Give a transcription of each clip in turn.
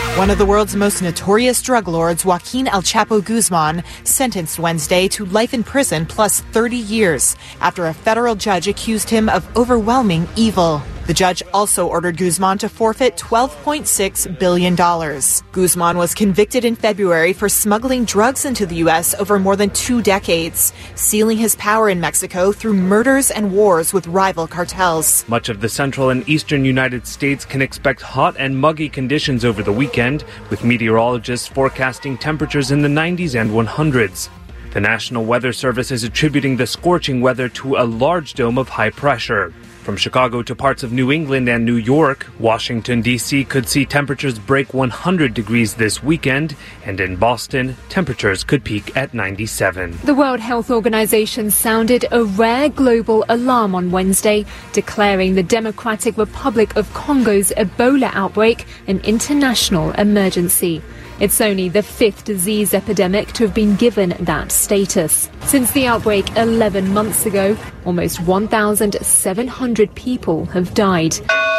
One of the world's most notorious drug lords, Joaquin El Chapo Guzman, sentenced Wednesday to life in prison plus 30 years after a federal judge accused him of overwhelming evil. The judge also ordered Guzman to forfeit $12.6 billion. Guzman was convicted in February for smuggling drugs into the U.S. over more than 2 decades, sealing his power in Mexico through murders and wars with rival cartels. Much of the central and eastern United States can expect hot and muggy conditions over the weekend, with meteorologists forecasting temperatures in the 90s and 100s. The National Weather Service is attributing the scorching weather to a large dome of high pressure. From Chicago to parts of New England and New York, Washington, D.C. could see temperatures break 100 degrees this weekend, and in Boston, temperatures could peak at 97. The World Health Organization sounded a rare global alarm on Wednesday, declaring the Democratic Republic of Congo's Ebola outbreak an international emergency. It's only the 5th disease epidemic to have been given that status. Since the outbreak 11 months ago, almost 1,700 people have died.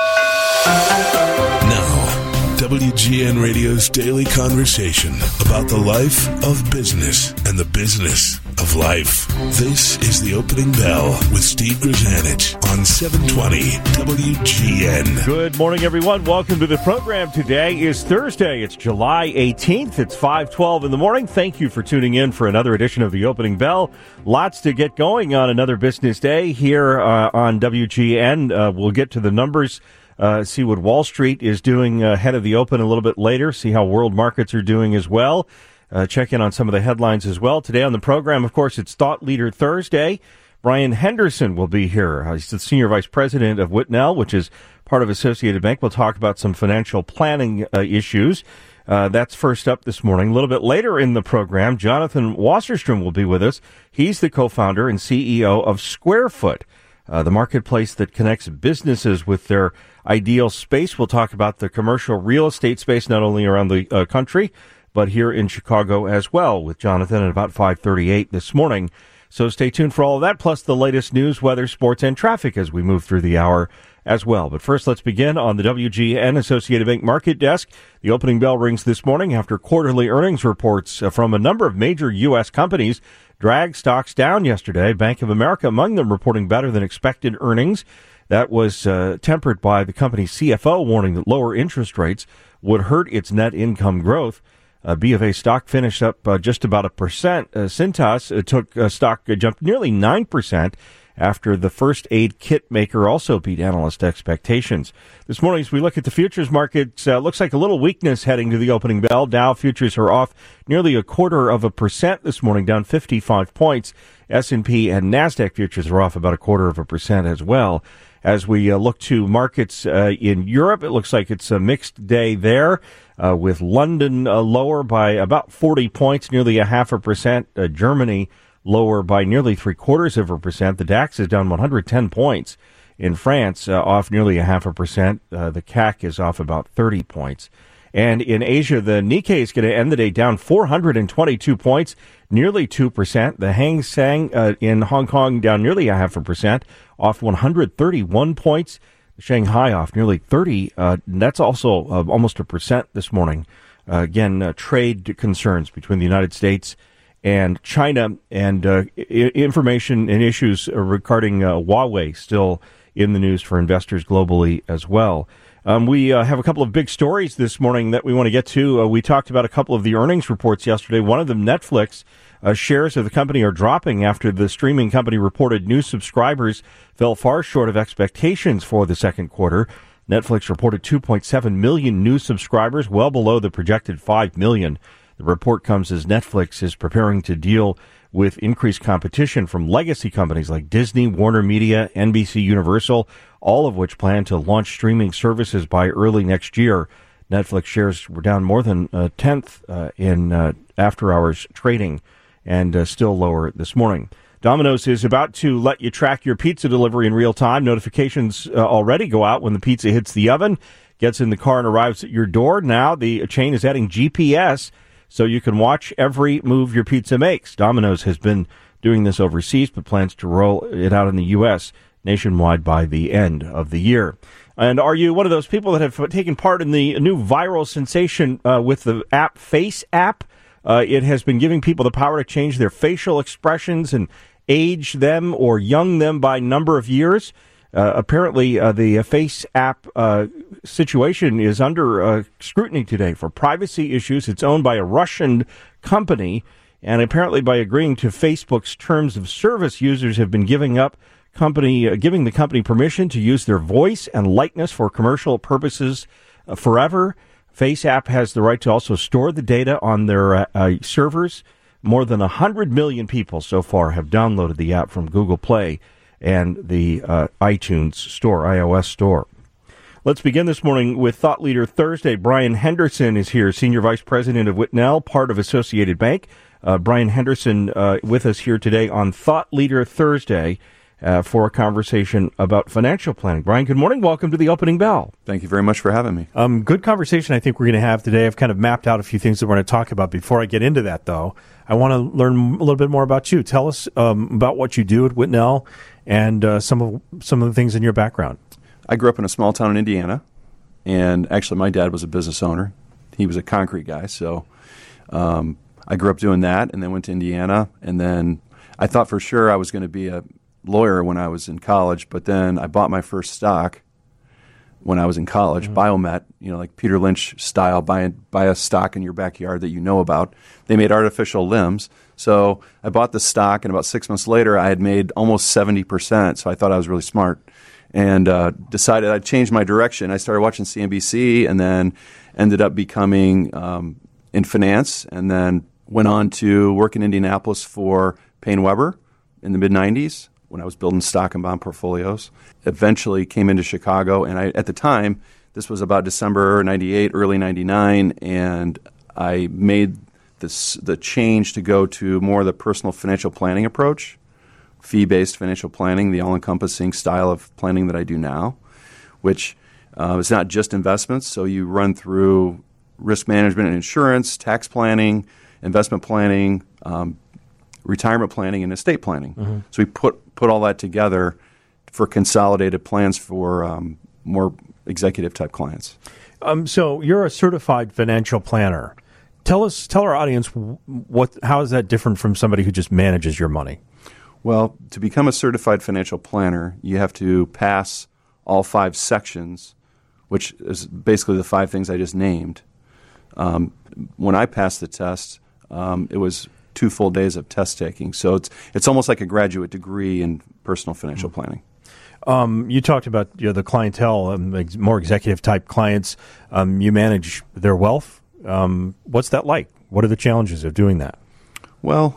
Now, WGN Radio's daily conversation about the life of business and the business of life. This is The Opening Bell with Steve Grzanich on 720 WGN. Good morning, everyone. Welcome to the program. Today is Thursday. It's July 18th. It's 5:12 in the morning. Thank you for tuning in for another edition of The Opening Bell. Lots to get going on another business day here on WGN. We'll get to the numbers. See what Wall Street is doing ahead of the open a little bit later. See how world markets are doing as well. Check in on some of the headlines as well. Today on the program, of course, it's Thought Leader Thursday. Brian Henderson will be here. He's the Senior Vice President of Whitnell, which is part of Associated Bank. We'll talk about some financial planning issues. That's first up this morning. A little bit later in the program, Jonathan Wasserstrom will be with us. He's the co-founder and CEO of Squarefoot, the marketplace that connects businesses with their ideal space. We'll talk about the commercial real estate space, not only around the country, but here in Chicago as well, with Jonathan at about 5:38 this morning. So stay tuned for all of that, plus the latest news, weather, sports, and traffic as we move through the hour as well. But first, let's begin on the WGN Associated Bank Market Desk. The opening bell rings this morning after quarterly earnings reports from a number of major U.S. companies dragged stocks down yesterday. Bank of America among them reporting better than expected earnings. That was tempered by the company's CFO warning that lower interest rates would hurt its net income growth. B of A stock finished up just about 1%. Cintas took stock jumped nearly 9% after the first aid kit maker also beat analyst expectations. This morning, as we look at the futures markets, looks like a little weakness heading to the opening bell. Dow futures are off nearly 0.25% this morning, down 55 points. S&P and NASDAQ futures are off about 0.25% as well. As we look to markets in Europe, it looks like it's a mixed day there, with London lower by about 40 points, nearly 0.5%. Germany lower by nearly 0.75%. The DAX is down 110 points. In France, off nearly 0.5%. The CAC is off about 30 points. And in Asia, the Nikkei is going to end the day down 422 points, nearly 2%. The Hang Seng in Hong Kong down nearly 0.5%, off 131 points. Shanghai off nearly 30. That's also almost 1% this morning. Again, trade concerns between the United States and China, and information and issues regarding Huawei still in the news for investors globally as well. We have a couple of big stories this morning that we want to get to. We talked about a couple of the earnings reports yesterday. One of them, Netflix. Shares of the company are dropping after the streaming company reported new subscribers fell far short of expectations for the second quarter. Netflix reported 2.7 million new subscribers, well below the projected 5 million. The report comes as Netflix is preparing to deal with increased competition from legacy companies like Disney, Warner Media, NBC Universal, all of which plan to launch streaming services by early next year. Netflix shares were down more than a tenth in after-hours trading, and still lower this morning. Domino's is about to let you track your pizza delivery in real time. Notifications already go out when the pizza hits the oven, gets in the car, and arrives at your door. Now the chain is adding GPS so you can watch every move your pizza makes. Domino's has been doing this overseas, but plans to roll it out in the U.S. nationwide by the end of the year. And are you one of those people that have taken part in the new viral sensation with the app Face App? It has been giving people the power to change their facial expressions and age them or young them by number of years. Apparently, the Face App situation is under scrutiny today for privacy issues. It's owned by a Russian company, and apparently by agreeing to Facebook's terms of service, users have been giving the company permission to use their voice and likeness for commercial purposes forever. Face App has the right to also store the data on their servers. More than 100 million people so far have downloaded the app from Google Play and the iTunes store, iOS store. Let's begin this morning with Thought Leader Thursday. Brian Henderson is here, Senior Vice President of Whitnell, part of Associated Bank. Brian Henderson with us here today on Thought Leader Thursday for a conversation about financial planning. Brian, good morning. Welcome to the Opening Bell. Thank you very much for having me. Good conversation I think we're going to have today. I've kind of mapped out a few things that we're going to talk about. Before I get into that, though, I want to learn a little bit more about you. Tell us about what you do at Whitnell and some of the things in your background. I grew up in a small town in Indiana, and actually my dad was a business owner. He was a concrete guy, so I grew up doing that and then went to Indiana. And then I thought for sure I was going to be a lawyer when I was in college, but then I bought my first stock when I was in college, Biomet, like Peter Lynch style, buy a stock in your backyard that you know about. They made artificial limbs. So I bought the stock, and about 6 months later, I had made almost 70%, so I thought I was really smart. And decided I'd change my direction. I started watching CNBC and then ended up becoming in finance, and then went on to work in Indianapolis for Payne Weber in the mid-'90s when I was building stock and bond portfolios. Eventually came into Chicago, and at the time, this was about December 98, early 99, and I made the change to go to more of the personal financial planning approach, fee-based financial planning, the all-encompassing style of planning that I do now, which is not just investments. So you run through risk management and insurance, tax planning, investment planning, retirement planning, and estate planning. Mm-hmm. So we put all that together for consolidated plans for more executive-type clients. So you're a certified financial planner. Tell our audience how is that different from somebody who just manages your money? Well, to become a certified financial planner, you have to pass all 5 sections, which is basically the 5 things I just named. When I passed the test, it was 2 full days of test taking. So it's almost like a graduate degree in personal financial planning. You talked about the clientele, more executive type clients. You manage their wealth. What's that like? What are the challenges of doing that? Well,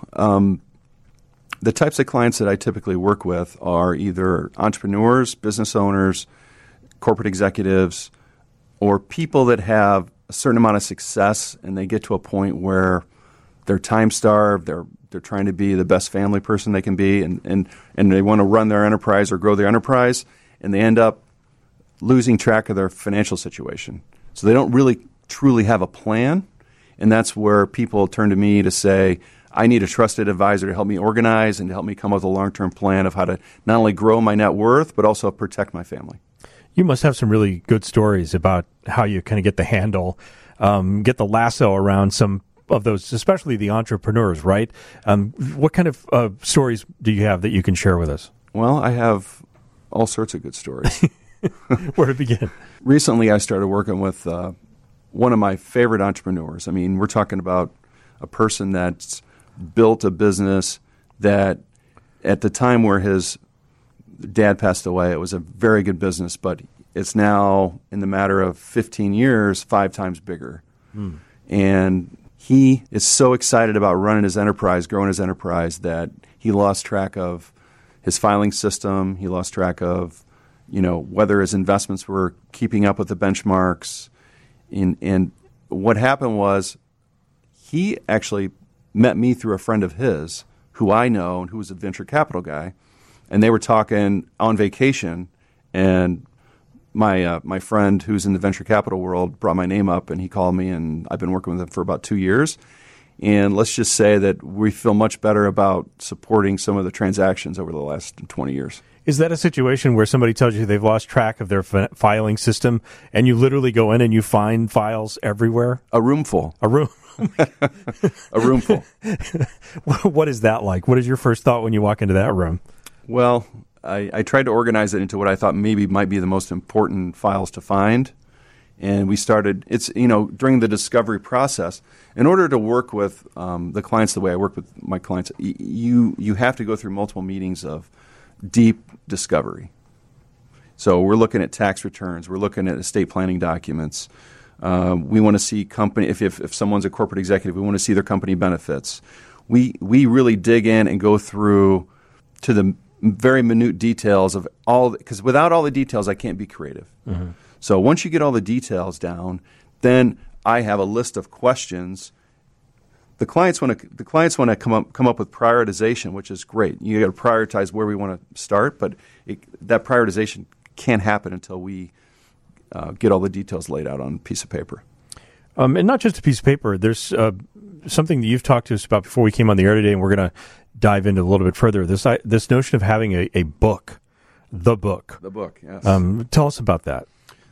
the types of clients that I typically work with are either entrepreneurs, business owners, corporate executives, or people that have a certain amount of success and they get to a point where they're time-starved, they're trying to be the best family person they can be, and they want to run their enterprise or grow their enterprise, and they end up losing track of their financial situation. So they don't really truly have a plan, and that's where people turn to me to say, I need a trusted advisor to help me organize and to help me come up with a long-term plan of how to not only grow my net worth, but also protect my family. You must have some really good stories about how you kind of get the handle, get the lasso around some of those, especially the entrepreneurs, right? What kind of stories do you have that you can share with us? Well, I have all sorts of good stories. Where to begin? Recently, I started working with one of my favorite entrepreneurs. I mean, we're talking about a person that's built a business that at the time where his dad passed away, it was a very good business, but it's now, in the matter of 15 years, 5 times bigger. And he is so excited about running his enterprise, growing his enterprise, that he lost track of his filing system. He lost track of, whether his investments were keeping up with the benchmarks. And what happened was he actually met me through a friend of his who I know and who was a venture capital guy. And they were talking on vacation, and my friend who's in the venture capital world brought my name up, and he called me, and I've been working with him for about 2 years. And let's just say that we feel much better about supporting some of the transactions over the last 20 years. Is that a situation where somebody tells you they've lost track of their filing system, and you literally go in and you find files everywhere? A room full. A room. A room full. What is that like? What is your first thought when you walk into that room? Well, I tried to organize it into what I thought maybe might be the most important files to find. And we started, during the discovery process, in order to work with the clients the way I work with my clients, you have to go through multiple meetings of deep discovery. So we're looking at tax returns. We're looking at estate planning documents. We want to see company, if someone's a corporate executive, we want to see their company benefits. We really dig in and go through to the very minute details of all, because without all the details, I can't be creative. Mm-hmm. So once you get all the details down, then I have a list of questions. The clients want to come up with prioritization, which is great. You got to prioritize where we want to start, but that prioritization can't happen until we get all the details laid out on a piece of paper. And not just a piece of paper. There's something that you've talked to us about before we came on the air today, and we're going to dive into a little bit further. This notion of having a book, the book. The book, yes. Tell us about that.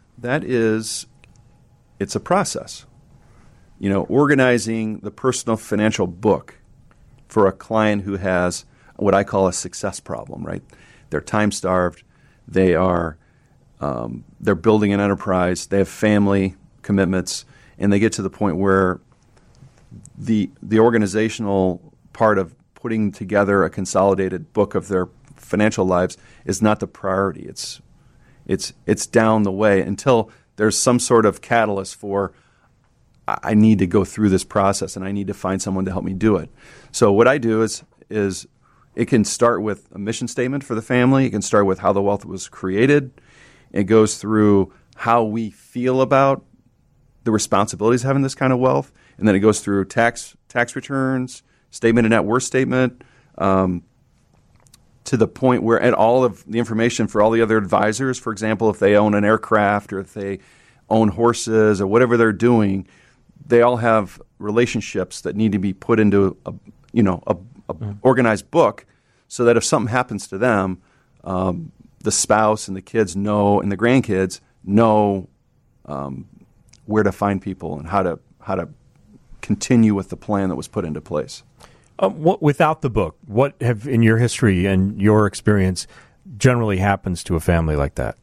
It's a process. Organizing the personal financial book for a client who has what I call a success problem, right? They're time-starved. They're building an enterprise. They have family commitments, and they get to the point where the organizational part of putting together a consolidated book of their financial lives is not the priority. It's down the way until there's some sort of catalyst for, I need to go through this process and I need to find someone to help me do it. So what I do is it can start with a mission statement for the family. It can start with how the wealth was created. It goes through how we feel about the responsibilities of having this kind of wealth. And then it goes through tax returns, statement of net worth statement, to the point where, and all of the information for all the other advisors, for example, if they own an aircraft or if they own horses or whatever they're doing, they all have relationships that need to be put into a organized book, so that if something happens to them, the spouse and the kids know, and the grandkids know where to find people and how to continue with the plan that was put into place. Without the book, what have, in your history and your experience, generally happens to a family like that?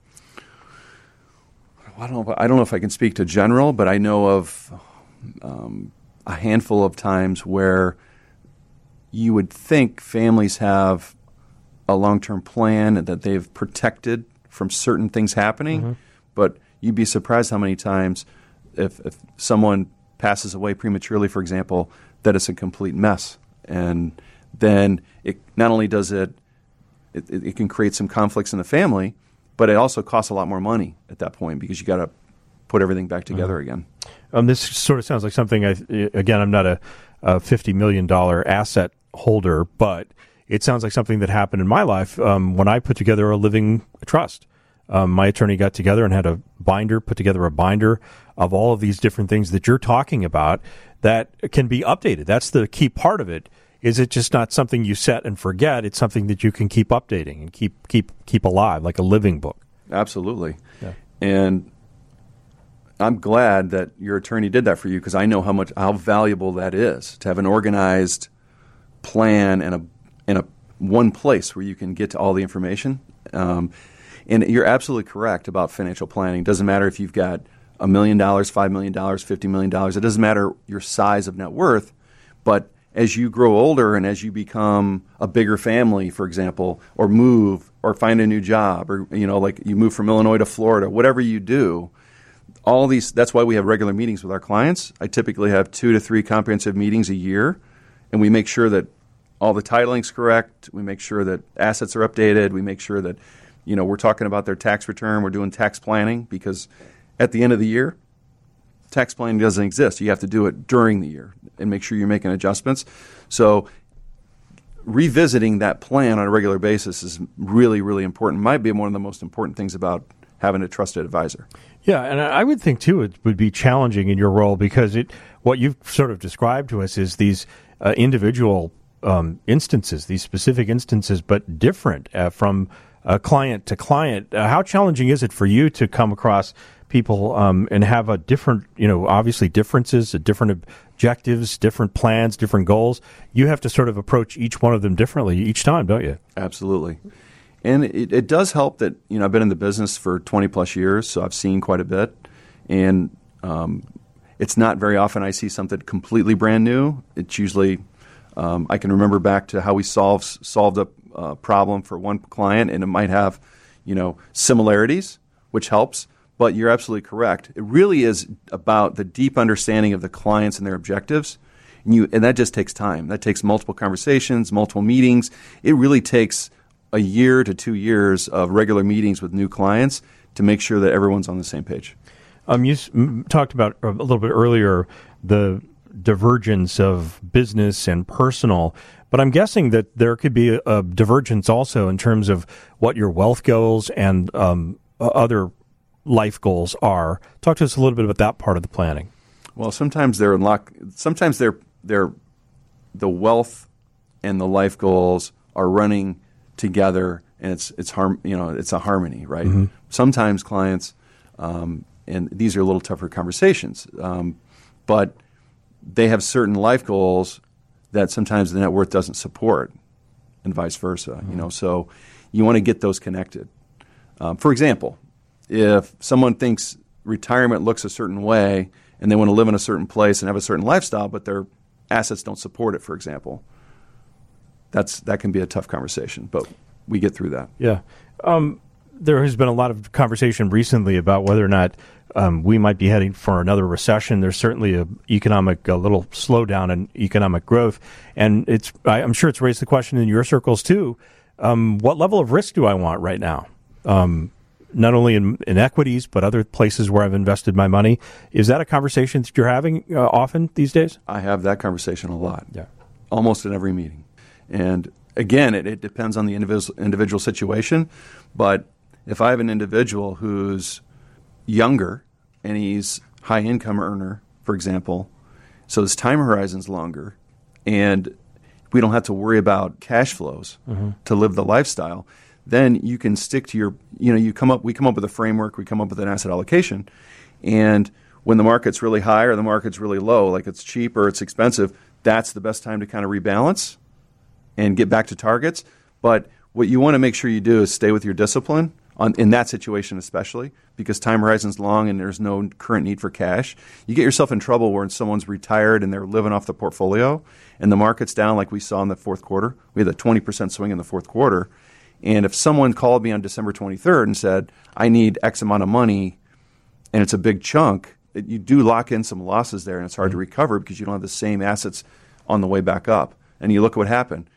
I don't know if I can speak to general, but I know of a handful of times where you would think families have a long-term plan and that they've protected from certain things happening, mm-hmm. but you'd be surprised how many times if someone passes away prematurely, for example, that it's a complete mess. And then it not only does it can create some conflicts in the family, but it also costs a lot more money at that point because you got to put everything back together again. This sort of sounds like something, I'm not a $50 million asset holder, but it sounds like something that happened in my life when I put together a living trust. My attorney got together and had put together a binder of all of these different things that you're talking about that can be updated. That's the key part of it. Is it just not something you set and forget? It's something that you can keep updating and keep alive, like a living book. Absolutely. Yeah. And I'm glad that your attorney did that for you, because I know how valuable that is to have an organized plan and a one place where you can get to all the information. And you're absolutely correct about financial planning. It doesn't matter if you've got $1 million, $5 million, $50 million. It doesn't matter your size of net worth, but as you grow older and as you become a bigger family, for example, or move or find a new job, or like you move from Illinois to Florida, whatever you do, all these. That's why we have regular meetings with our clients. I typically have 2 to 3 comprehensive meetings a year, and we make sure that all the titling's correct. We make sure that assets are updated. We make sure that we're talking about their tax return. We're doing tax planning, because at the end of the year, tax planning doesn't exist. You have to do it during the year and make sure you're making adjustments. So revisiting that plan on a regular basis is really, really important. It might be one of the most important things about having a trusted advisor. Yeah, and I would think, too, it would be challenging in your role, because what you've sort of described to us is these individual instances, these specific instances, but different from client to client. How challenging is it for you to come across people and have a different, obviously differences, different objectives, different plans, different goals? You have to sort of approach each one of them differently each time, don't you? Absolutely. And it does help that, I've been in the business for 20 plus years, so I've seen quite a bit. And it's not very often I see something completely brand new. It's usually, I can remember back to how we solved a problem for one client, and it might have, similarities, which helps. But you're absolutely correct. It really is about the deep understanding of the clients and their objectives. And that just takes time. That takes multiple conversations, multiple meetings. It really takes a year to 2 years of regular meetings with new clients to make sure that everyone's on the same page. You talked about a little bit earlier the divergence of business and personal, but I'm guessing that there could be a divergence also in terms of what your wealth goals and other life goals are. Talk to us a little bit about that part of the planning. Well, sometimes they're the wealth and the life goals are running together, and it's a harmony, right? Mm-hmm. Sometimes clients, and these are a little tougher conversations, but they have certain life goals that sometimes the net worth doesn't support, and vice versa. Mm-hmm. So you want to get those connected. For example, if someone thinks retirement looks a certain way and they want to live in a certain place and have a certain lifestyle, but their assets don't support it, for example, that can be a tough conversation, but we get through that. Yeah. There has been a lot of conversation recently about whether or not we might be heading for another recession. There's certainly a little slowdown in economic growth, and I'm sure it's raised the question in your circles too. What level of risk do I want right now? Not only in equities, but other places where I've invested my money. Is that a conversation that you're having often these days? I have that conversation a lot. Yeah, almost in every meeting. And again, it depends on the individual situation. But if I have an individual who's younger and he's high income earner, for example, so his time horizon's longer, and we don't have to worry about cash flows to live the lifestyle, then you can stick to your, we come up with a framework, we come up with an asset allocation, and when the market's really high or the market's really low, like it's cheap or it's expensive, that's the best time to kind of rebalance and get back to targets. But what you want to make sure you do is stay with your discipline in that situation especially, because time horizon's long and there's no current need for cash. You get yourself in trouble when someone's retired and they're living off the portfolio and the market's down like we saw in the fourth quarter. We had a 20% swing in the fourth quarter. And if someone called me on December 23rd and said, I need X amount of money, and it's a big chunk, you do lock in some losses there, and it's hard to recover because you don't have the same assets on the way back up. And you look at what happened.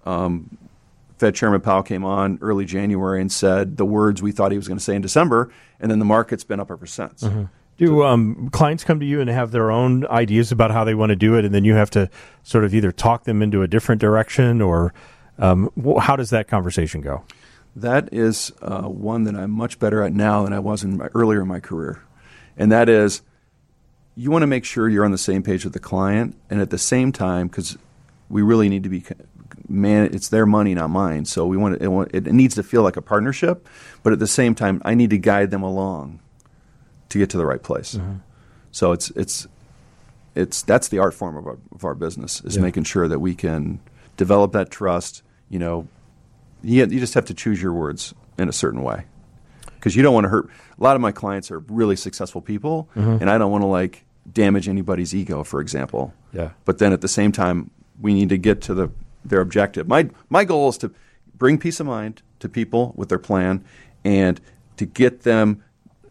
Fed Chairman Powell came on early January and said the words we thought he was going to say in December, and then the market's been up ever since. Mm-hmm. Do clients come to you and have their own ideas about how they want to do it, and then you have to sort of either talk them into a different direction, or how does that conversation go? That is one that I'm much better at now than I was earlier in my career. And that is, you want to make sure you're on the same page with the client, and at the same time, because we really need to be it's their money, not mine. So it needs to feel like a partnership, but at the same time, I need to guide them along to get to the right place. Mm-hmm. So that's the art form of our business, is making sure that we can develop that trust. You just have to choose your words in a certain way, because you don't want to hurt. A lot of my clients are really successful people, and I don't want to damage anybody's ego, for example. Yeah. But then at the same time, we need to get to their objective. My goal is to bring peace of mind to people with their plan, and to get them,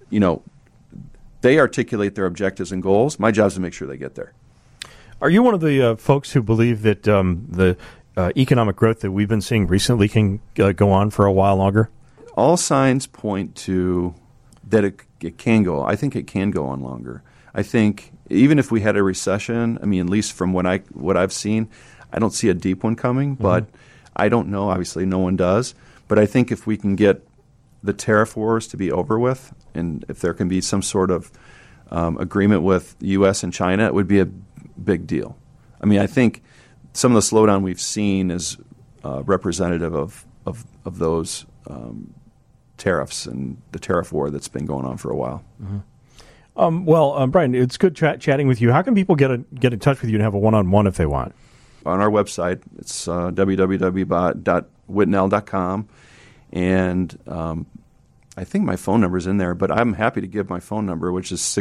they articulate their objectives and goals. My job is to make sure they get there. Are you one of the folks who believe that the economic growth that we've been seeing recently can go on for a while longer? All signs point to that it can go. I think it can go on longer. I think even if we had a recession, at least from what I've seen, I don't see a deep one coming, but I don't know. Obviously, no one does. But I think if we can get the tariff wars to be over with, and if there can be some sort of agreement with the U.S. and China, it would be a big deal. I think some of the slowdown we've seen is representative of those tariffs and the tariff war that's been going on for a while. Mm-hmm. Brian, it's good chatting with you. How can people get in touch with you and have a one-on-one if they want? On our website, it's www.whitnell.com, and I think my phone number is in there, but I'm happy to give my phone number, which is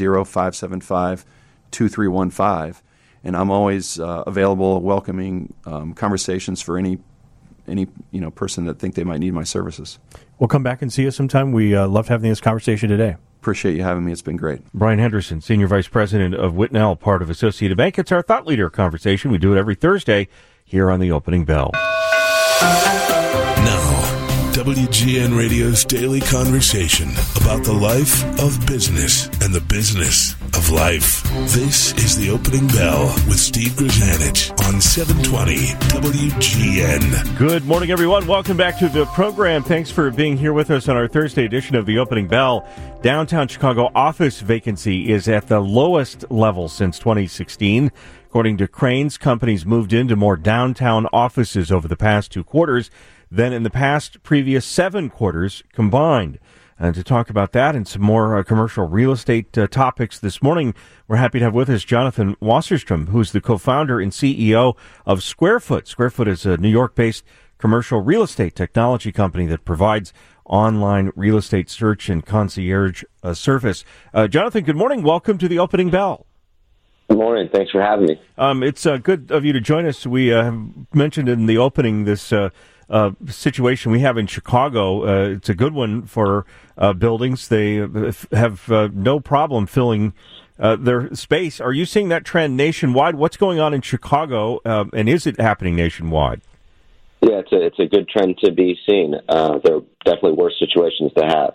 630-575-2315, and I'm always available, welcoming conversations for any person that think they might need my services. We'll come back and see you sometime. We loved having this conversation today. Appreciate you having me. It's been great. Brian Henderson, Senior Vice President of Whitnell, part of Associated Bank. It's our Thought Leader conversation. We do it every Thursday here on the Opening Bell. Now, WGN Radio's daily conversation about the life of business and the business of life. This is the Opening Bell with Steve Grzanich on 720 WGN. Good morning, everyone. Welcome back to the program. Thanks for being here with us on our Thursday edition of the Opening Bell. Downtown Chicago office vacancy is at the lowest level since 2016. According to Crain's, companies moved into more downtown offices over the past 2 quarters than in the previous 7 quarters combined. And to talk about that and some more commercial real estate topics this morning, we're happy to have with us Jonathan Wasserstrom, who's the co-founder and CEO of SquareFoot. SquareFoot is a New York-based commercial real estate technology company that provides online real estate search and concierge service. Jonathan, good morning. Welcome to the Opening Bell. Good morning. Thanks for having me. It's good of you to join us. We mentioned in the opening this situation we have in Chicago. It's a good one for buildings. They have no problem filling their space. Are you seeing that trend nationwide? What's going on in Chicago, and is it happening nationwide? Yeah, it's a good trend to be seen. There are definitely worse situations to have.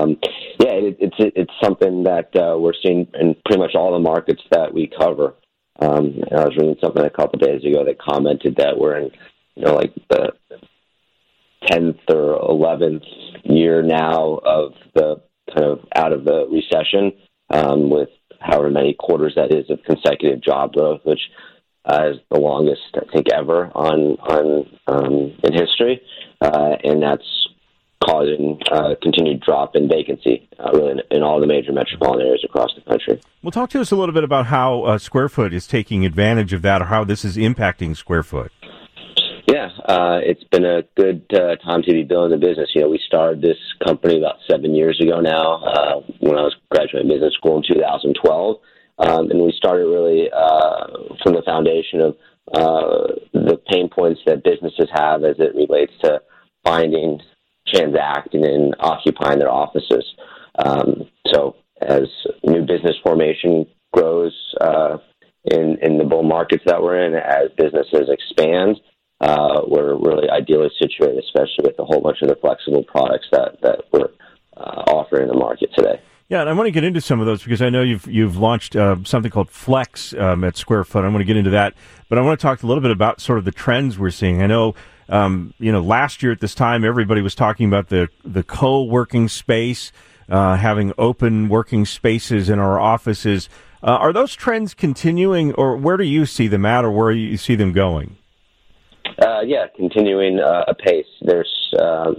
It's something that we're seeing in pretty much all the markets that we cover. I was reading something a couple of days ago that commented that we're in, like the 10th or 11th year now of the kind of out of the recession, with however many quarters that is of consecutive job growth, which is the longest, I think, ever in history, and that's causing a continued drop in vacancy, really in all the major metropolitan areas across the country. Well, talk to us a little bit about how SquareFoot is taking advantage of that, or how this is impacting SquareFoot. Yeah, it's been a good time to be building the business. We started this company about 7 years ago now, when I was graduating business school in 2012. And we started really from the foundation of the pain points that businesses have as it relates to finding, transacting, and occupying their offices. So as new business formation grows in the bull markets that we're in, as businesses expand, we're really ideally situated, especially with a whole bunch of the flexible products that we're offering in the market today. Yeah, and I want to get into some of those because I know you've launched something called Flex at SquareFoot. I want to get into that, but I want to talk a little bit about sort of the trends we're seeing. I know, last year at this time, everybody was talking about the co-working space, having open working spaces in our offices. Are those trends continuing, or where do you see them at, or where do you see them going? Continuing apace. There's,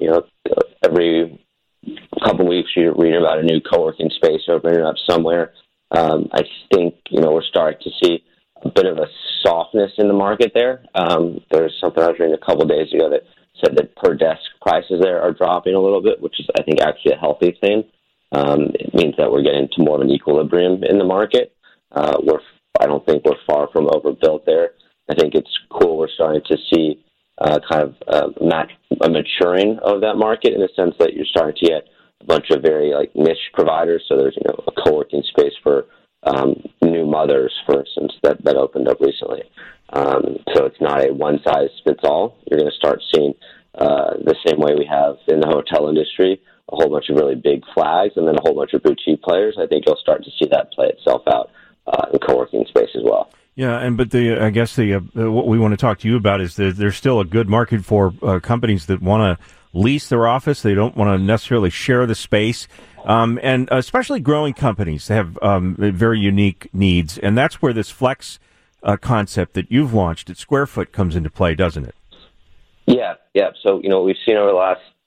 every couple of weeks you read about a new co-working space opening up somewhere. I think, we're starting to see a bit of a softness in the market there. There's something I was reading a couple of days ago that said that per desk prices there are dropping a little bit, which is, I think, actually a healthy thing. It means that we're getting to more of an equilibrium in the market. I don't think we're far from overbuilt there. I think it's cool. We're starting to see kind of a maturing of that market in the sense that you're starting to get a bunch of very niche providers. So there's a co-working space for new mothers, for instance, that opened up recently. So it's not a one size fits all. You're going to start seeing the same way we have in the hotel industry, a whole bunch of really big flags and then a whole bunch of boutique players. I think you'll start to see that play itself out in co-working space as well. Yeah, but I guess what we want to talk to you about is that there's still a good market for companies that want to lease their office. They don't want to necessarily share the space, and especially growing companies have very unique needs, and that's where this Flex concept that you've launched at SquareFoot comes into play, doesn't it? Yeah. So we've seen over the last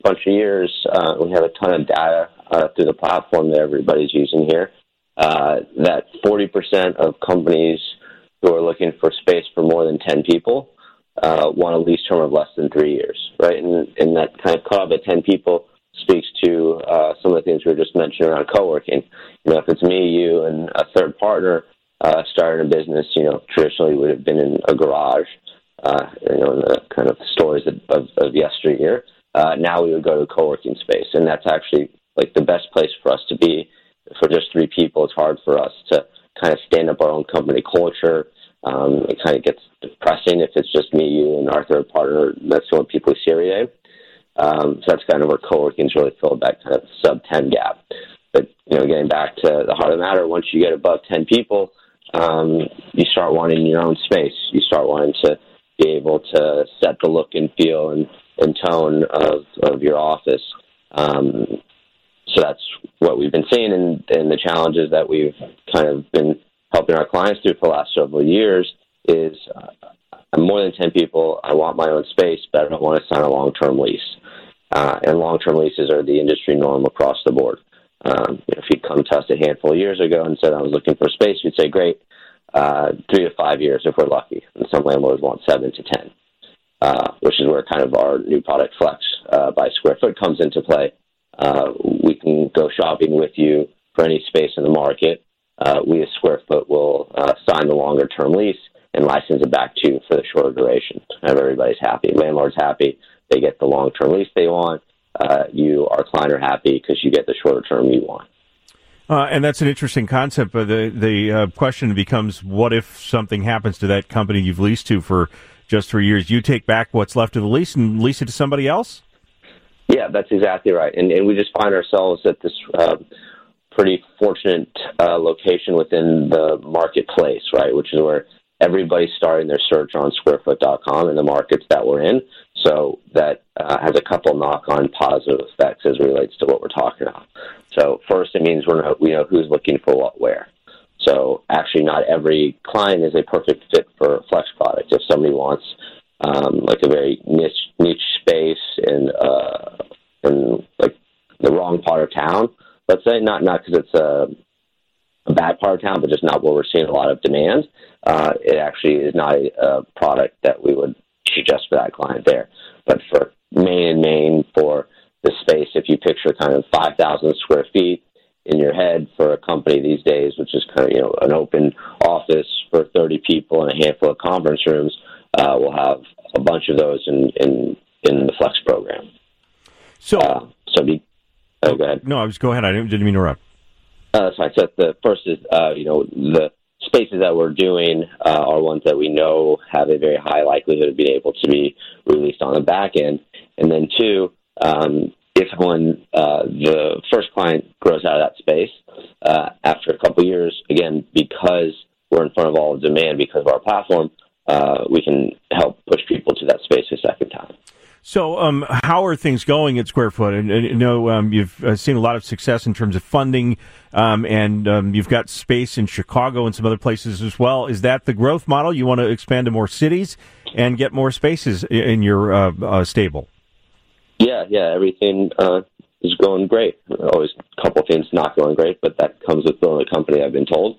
bunch of years, we have a ton of data through the platform that everybody's using here, that 40% of companies who are looking for space for more than 10 people want a lease term of less than 3 years, right? And that kind of cutoff at 10 people speaks to some of the things we were just mentioning around co-working. If it's me, you, and a third partner starting a business, traditionally would have been in a garage, in the kind of stories of yesteryear. Now we would go to a co-working space, and that's actually like the best place for us to be. For just 3 people, it's hard for us to kind of stand up our own company culture. It kind of gets depressing if it's just me, you, and our third partner. That's the only people we see every day. So that's kind of where co-working's really filled that kind of sub-10 gap. But, getting back to the heart of the matter, once you get above 10 people, you start wanting your own space. You start wanting to be able to set the look and feel and tone of your office. So that's what we've been seeing, and the challenges that we've kind of been helping our clients through for the last several years is I'm more than 10 people. I want my own space, but I don't want to sign a long-term lease. And long-term leases are the industry norm across the board. If you'd come to us a handful of years ago and said I was looking for space, we'd say, great, 3 to 5 years if we're lucky. And some landlords want 7 to 10, which is where kind of our new product Flex by Square Foot comes into play. We can go shopping with you for any space in the market. We as Square Foot will sign the longer-term lease and license it back to you for the shorter duration. And everybody's happy. Landlord's happy. They get the long-term lease they want. You, our client, are happy because you get the shorter term you want. And that's an interesting concept. But the question becomes, what if something happens to that company you've leased to for just 3 years? You take back what's left of the lease and lease it to somebody else? Yeah, that's exactly right. And we just find ourselves at this pretty fortunate location within the marketplace, right, which is where everybody's starting their search on squarefoot.com in the markets that we're in. So that has a couple knock-on positive effects as it relates to what we're talking about. So first, it means we know who's looking for what where. So actually not every client is a perfect fit for a Flex product. If somebody wants like a very niche space in like the wrong part of town, let's say, not because it's a bad part of town, but just not where we're seeing a lot of demand, it actually is not a product that we would suggest for that client there. But for main for the space, if you picture kind of 5,000 square feet in your head for a company these days, which is kind of an open office for 30 people and a handful of conference rooms, we'll have a bunch of those in the Flex program. So go ahead. No, go ahead. I didn't mean to interrupt. That's fine. So the first is, the spaces that we're doing are ones that we know have a very high likelihood of being able to be released on the back end. And then two, if when the first client grows out of that space, after a couple of years, again, because we're in front of all the demand because of our platform, we can help push people to that space a second time. So how are things going at Square Foot? And you've seen a lot of success in terms of funding, and you've got space in Chicago and some other places as well. Is that the growth model? You want to expand to more cities and get more spaces in your stable? Yeah, everything is going great. Always a couple of things not going great, but that comes with building a company, I've been told.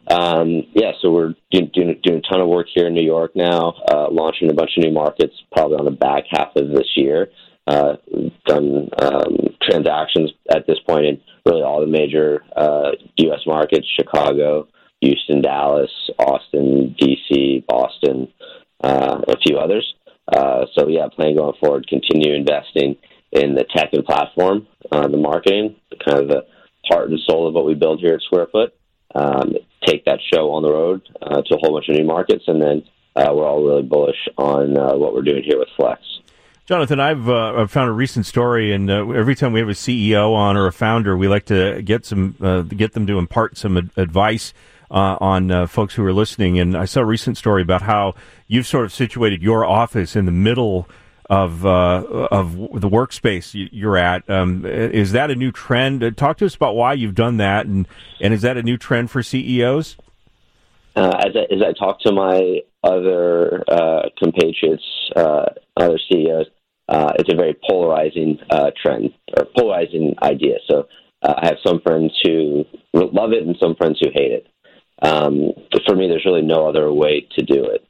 So we're doing a ton of work here in New York now, launching a bunch of new markets probably on the back half of this year. We've done transactions at this point in really all the major U.S. markets: Chicago, Houston, Dallas, Austin, D.C., Boston, a few others. Plan going forward, continue investing in the tech and platform, the marketing, kind of the heart and soul of what we build here at Square Foot. Take that show on the road to a whole bunch of new markets, and then we're all really bullish on what we're doing here with Flex. Jonathan, I've found a recent story, and every time we have a CEO on or a founder, we like to get them to impart some advice on folks who are listening. And I saw a recent story about how you've sort of situated your office in the middle of the workspace you're at. Is that a new trend? Talk to us about why you've done that, and is that a new trend for CEOs? As I talk to my other compatriots, other CEOs, it's a very polarizing trend or polarizing idea. So I have some friends who love it and some friends who hate it. For me, there's really no other way to do it.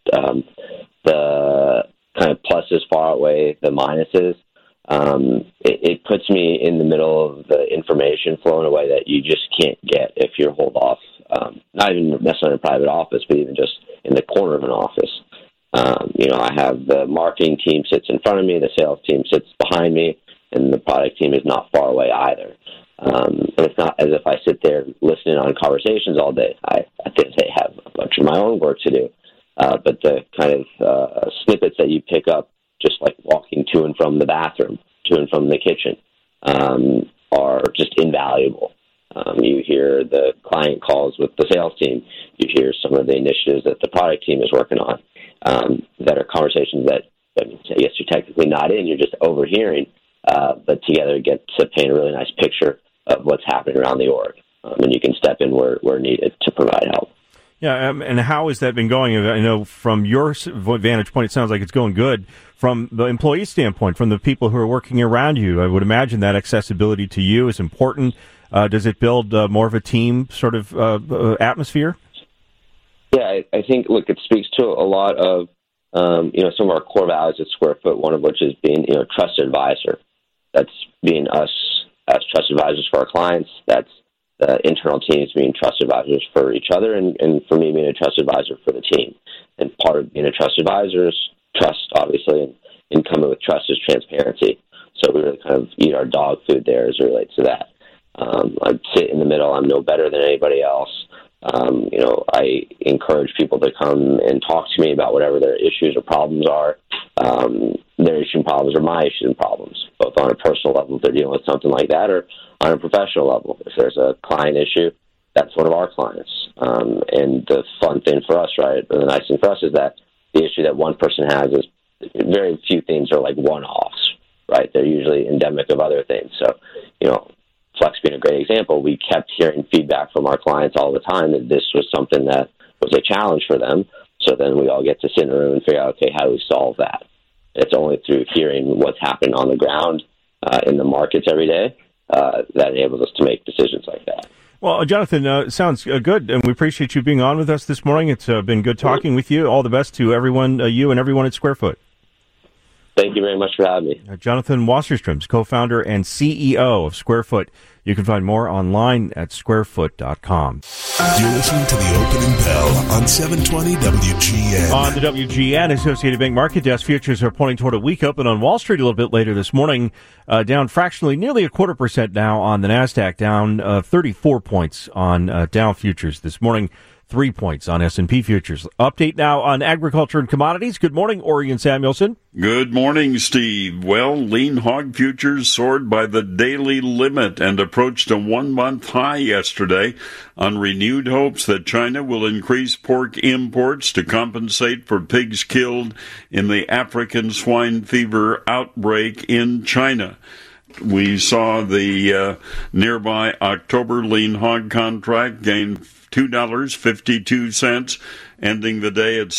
The kind of pluses far outweigh the minuses. It puts me in the middle of the information flow in a way that you just can't get if you're holed off, not even necessarily in a private office, but even just in the corner of an office. I have the marketing team sits in front of me, the sales team sits behind me, and the product team is not far away either. And it's not as if I sit there listening on conversations all day. I think they have a bunch of my own work to do. But the kind of snippets that you pick up, just like walking to and from the bathroom, to and from the kitchen, are just invaluable. You hear the client calls with the sales team. You hear some of the initiatives that the product team is working on, that are conversations that I guess you're technically not in, you're just overhearing, but together get to paint a really nice picture of what's happening around the org. And you can step in where needed to provide help. Yeah, and how has that been going? I know from your vantage point, it sounds like it's going good. From the employee standpoint, from the people who are working around you, I would imagine that accessibility to you is important. Does it build more of a team sort of atmosphere? Yeah, I think, look, it speaks to a lot of, some of our core values at SquareFoot, one of which is being, trusted advisor. That's being us as trusted advisors for our clients. That's the internal teams being trusted advisors for each other, and for me being a trusted advisor for the team. And part of being a trusted advisor is trust, obviously, and coming with trust is transparency. So we really kind of eat our dog food there as it relates to that. I sit in the middle. I'm no better than anybody else. I encourage people to come and talk to me about whatever their issues or problems are. Their issue and problems are my issues and problems, both on a personal level if they're dealing with something like that, or on a professional level. If there's a client issue, that's one of our clients. And the fun thing for us, right, or the nice thing for us is that the issue that one person has is very few things are like one-offs, right? They're usually endemic of other things. So, Flex being a great example, we kept hearing feedback from our clients all the time that this was something that was a challenge for them. So then we all get to sit in a room and figure out, okay, how do we solve that? It's only through hearing what's happening on the ground in the markets every day that enables us to make decisions like that. Well, Jonathan, sounds good, and we appreciate you being on with us this morning. It's been good talking with you. All the best to everyone, you and everyone at SquareFoot. Thank you very much for having me. Jonathan Wasserstrom, co-founder and CEO of SquareFoot. You can find more online at squarefoot.com. You're listening to the opening bell on 720 WGN. On the WGN Associated Bank Market Desk, futures are pointing toward a weak open on Wall Street a little bit later this morning, down fractionally, nearly 0.25% now on the NASDAQ, down 34 points on Dow futures this morning. 3 points on S&P futures. Update now on agriculture and commodities. Good morning, Orion Samuelson. Good morning, Steve. Well, lean hog futures soared by the daily limit and approached a one-month high yesterday on renewed hopes that China will increase pork imports to compensate for pigs killed in the African swine fever outbreak in China. We saw the nearby October lean hog contract gain $2.52, ending the day at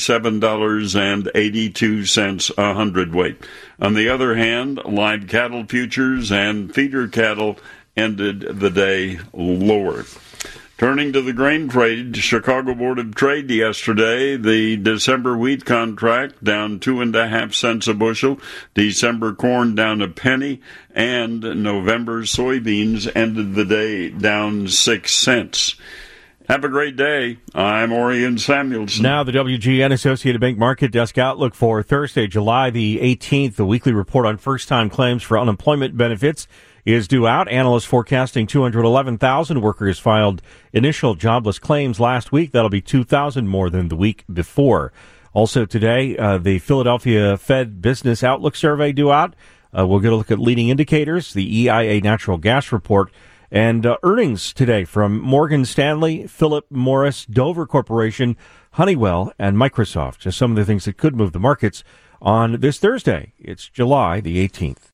$77.82 a hundredweight. On the other hand, live cattle futures and feeder cattle ended the day lower. Turning to the grain trade, Chicago Board of Trade yesterday, the December wheat contract down 2.5 cents a bushel, December corn down a penny, and November soybeans ended the day down 6 cents. Have a great day. I'm Orion Samuelson. Now the WGN Associated Bank Market Desk outlook for Thursday, July the 18th. The weekly report on first-time claims for unemployment benefits is due out. Analysts forecasting 211,000 workers filed initial jobless claims last week. That'll be 2,000 more than the week before. Also today, the Philadelphia Fed Business Outlook Survey due out. We'll get a look at leading indicators, the EIA natural gas report, and earnings today from Morgan Stanley, Philip Morris, Dover Corporation, Honeywell, and Microsoft. Just some of the things that could move the markets on this Thursday. It's July the 18th.